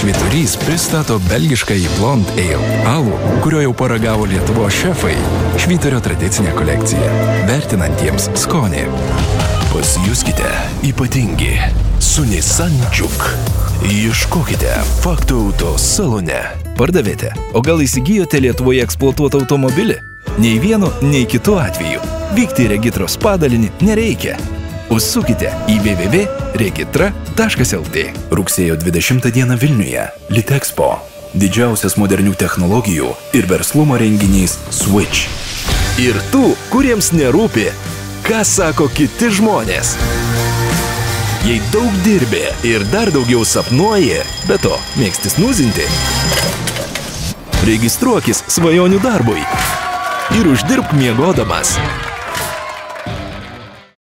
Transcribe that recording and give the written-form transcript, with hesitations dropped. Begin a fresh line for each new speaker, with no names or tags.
Švyturys pristato belgiškąjį Blonde Ale alų, kurio jau paragavo Lietuvos šefai. Švyturio tradicinė kolekcija, vertinantiems skonį.
Pasijuskite ypatingi su Nissan Juke. Ieškokite Faktų auto salone.
Pardavėte, o gal įsigijote Lietuvoje eksploatuotą automobilį? Nei vienu, nei kitu atveju. Vykti į regitros padalinį nereikia. Užsukite į www.regitra.lt.
Rugsėjo 20 dieną Vilniuje Litexpo. Didžiausias modernių technologijų ir verslumo renginys Switch.
Ir tų, kuriems nerūpi, ką sako kiti žmonės. Jei daug dirbi ir dar daugiau sapnuoji, be to mėgsti snuzinti, registruokis svajonių darbui ir uždirbk miegodamas.